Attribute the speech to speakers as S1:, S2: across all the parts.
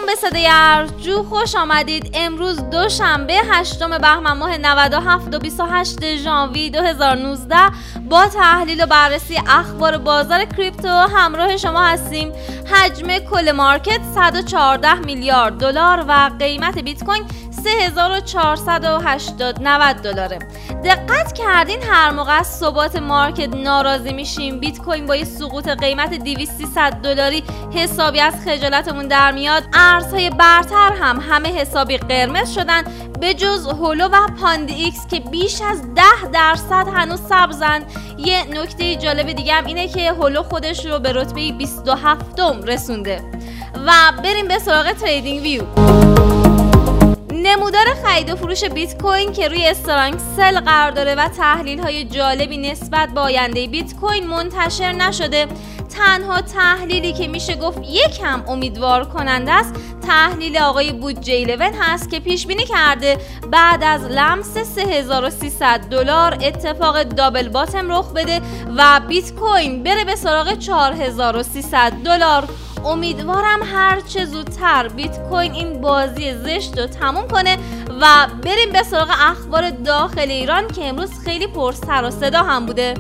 S1: به صدای ارجو خوش آمدید. امروز دوشنبه 8 بهمن ماه 97 و 28 ژانویه 2019 با تحلیل و بررسی اخبار بازار کریپتو همراه شما هستیم. حجم کل مارکت 114 میلیارد دلار و قیمت بیت کوین 3480 دلاره. دقت کردین هر موقع از ثبات مارکت ناراضی میشیم بیت کوین با یه سقوط قیمت 200-300 دلاری حسابی از خجالتمون در میاد. ارزهای برتر هم همه حسابی قرمز شدن به جز هولو و پاندی ایکس که بیش از 10% هنوز سبزن. یه نکته جالب دیگه هم اینه که هولو خودش رو به رتبه 27 رسونده. و بریم به سراغ تریدینگ ویو. نمودار خرید و فروش بیت کوین که روی استرانگ سل قرار داره و تحلیل های جالبی نسبت به آینده بیت کوین منتشر نشده. تنها تحلیلی که میشه گفت یکم امیدوار کننده است تحلیل آقای بودجه 11 هست که پیش بینی کرده بعد از لمس 3300 دلار اتفاق دابل باتم رخ بده و بیت کوین بره به سراغ 4300 دلار. امیدوارم هرچه زودتر بیت کوین این بازی زشت رو تموم کنه و بریم به سراغ اخبار داخل ایران که امروز خیلی پر سر و صدا هم بوده.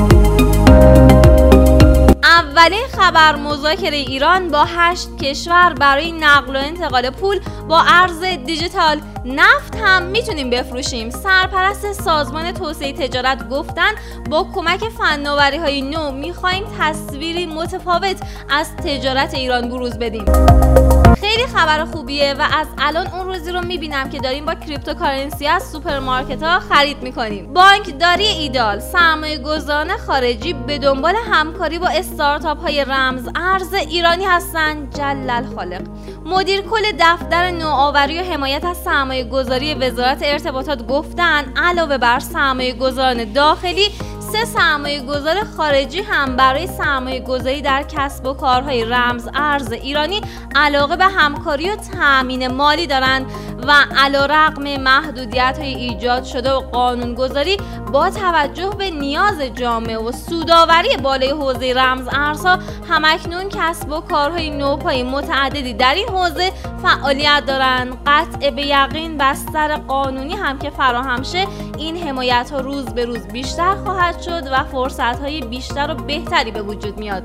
S1: اولین خبر مذاکره ایران با 8 کشور برای نقل و انتقال پول با ارز دیجیتال. نفت هم میتونیم بفروشیم. سرپرست سازمان توسعه تجارت گفتن با کمک فناوری‌های نو میخوایم تصویری متفاوت از تجارت ایران بروز بدیم. خیلی خبر خوبیه و از الان اون روزی رو میبینم که داریم با کریپتوکارنسی از سوپرمارکت ها خرید میکنیم. بانکداری ایدال سرمایه گذاران خارجی به دنبال همکاری با استارتاپ های رمز ارز ایرانی هستن. جلل خالق مدیر کل دفتر نوآوری و حمایت از سرمایه گذاری وزارت ارتباطات گفتن علاوه بر سرمایه گذاران داخلی 3 سرمایه گذار خارجی هم برای سرمایه گذاری در کسب و کارهای رمز ارز ایرانی علاقه به همکاری و تأمین مالی دارند و علیرغم محدودیت‌های ایجاد شده و قانونگذاری با توجه به نیاز جامعه و سودآوری بالای حوزه رمز ارزها همکنون کسب و کارهای نوپای متعددی در این حوزه فعالیت دارند. قطع به یقین بستر قانونی هم که فراهم شه این حمایت ها روز به روز بیشتر خواهد شد و فرصت های بیشتر و بهتری به وجود میاد.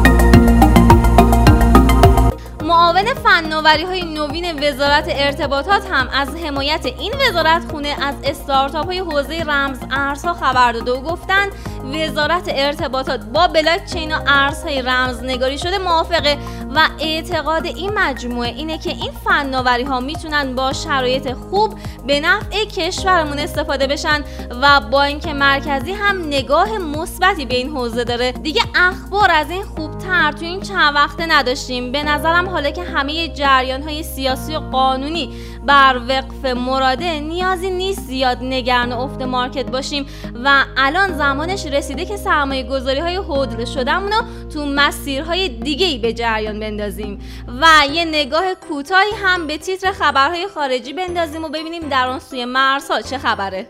S1: معاون فناوری های نوین وزارت ارتباطات هم از حمایت این وزارت خونه از استارتاپ های حوزه رمز ارزها خبر داده و گفتند وزارت ارتباطات با بلاک چین و ارزهای رمزنگاری شده موافقه و اعتقاد این مجموعه اینه که این فناوری ها میتونن با شرایط خوب به نفع کشورمون استفاده بشن و بانک مرکزی هم نگاه مثبتی به این حوزه داره. دیگه اخبار از این خوبتر تو این چند وقته نداشتیم. به نظرم حالا که همه جریان های سیاسی و قانونی بر وقف مراده نیازی نیست زیاد نگران افت مارکت باشیم و الان زمانش رسیده که سرمایه گذاری های هودل شدهمونو تو مسیرهای دیگه‌ای به جریان بندازیم و یه نگاه کوتاهی هم به تیتر خبرهای خارجی بندازیم و ببینیم در اون سوی مرزها چه خبره.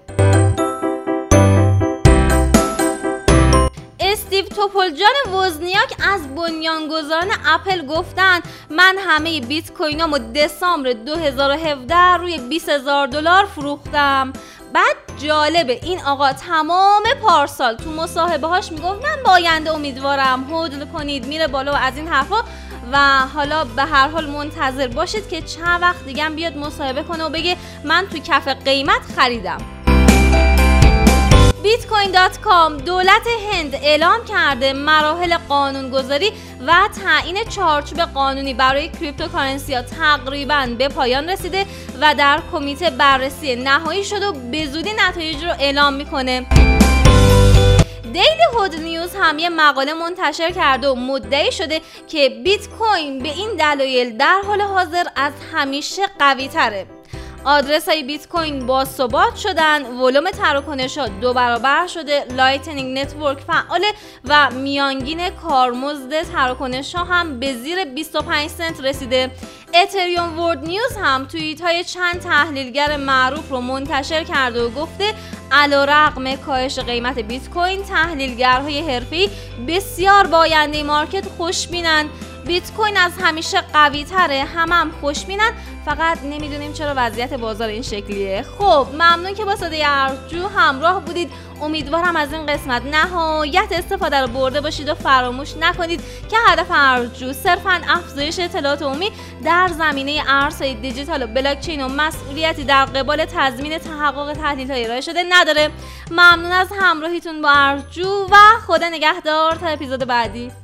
S1: استیو توپلجان وزنیاک از بنیانگذاران اپل گفتن من همه بیت کوینامو دسامبر 2017 روی 20000 دلار فروختم. بعد جالبه این آقا تمام پارسال تو مصاحبه هاش میگفت من با آینده امیدوارم هودل کنید میره بالا و از این حرفا و حالا به هر حال منتظر باشید که چند وقت دیگه بیاد مصاحبه کنه و بگه من تو کف قیمت خریدم. Bitcoin.com دولت هند اعلام کرده مراحل قانونگذاری و تعیین چارچوب قانونی برای کریپتوکارنسی ها تقریباً به پایان رسیده و در کمیته بررسی نهایی شده و به زودی نتایج رو اعلام میکنه. دیلی هود نیوز هم یه مقاله منتشر کرده و مدعی شده که بیت کوین به این دلایل در حال حاضر از همیشه قوی تره. آدرس های بیت کوین با ثبات شدن، ولوم تراکنش ها 2 برابر شده، لایتنینگ نتورک فعاله و میانگین کارمزد تراکنش ها هم به زیر 25 سنت رسیده. اتریوم ورد نیوز هم توییت های چند تحلیلگر معروف رو منتشر کرده و گفته علیرغم کاهش قیمت بیت کوین تحلیلگرهای حرفه‌ای بسیار با آینده مارکت خوشبینند. بیت کوین از همیشه قوی تره، هم خوشبینن، فقط نمیدونیم چرا وضعیت بازار این شکلیه. خب ممنون که با صدای ارجو همراه بودید. امیدوارم از این قسمت نهایت استفاده رو برده باشید و فراموش نکنید که هدف ارجو صرفاً افزایش اطلاعات عمومی در زمینه ارزهای دیجیتال و بلاکچین و مسئولیتی در قبال تضمین تحقق تحلیل‌های ارائه شده نداره. ممنون از همراهیتون با ارجو و خدا نگهدار تا اپیزود بعدی.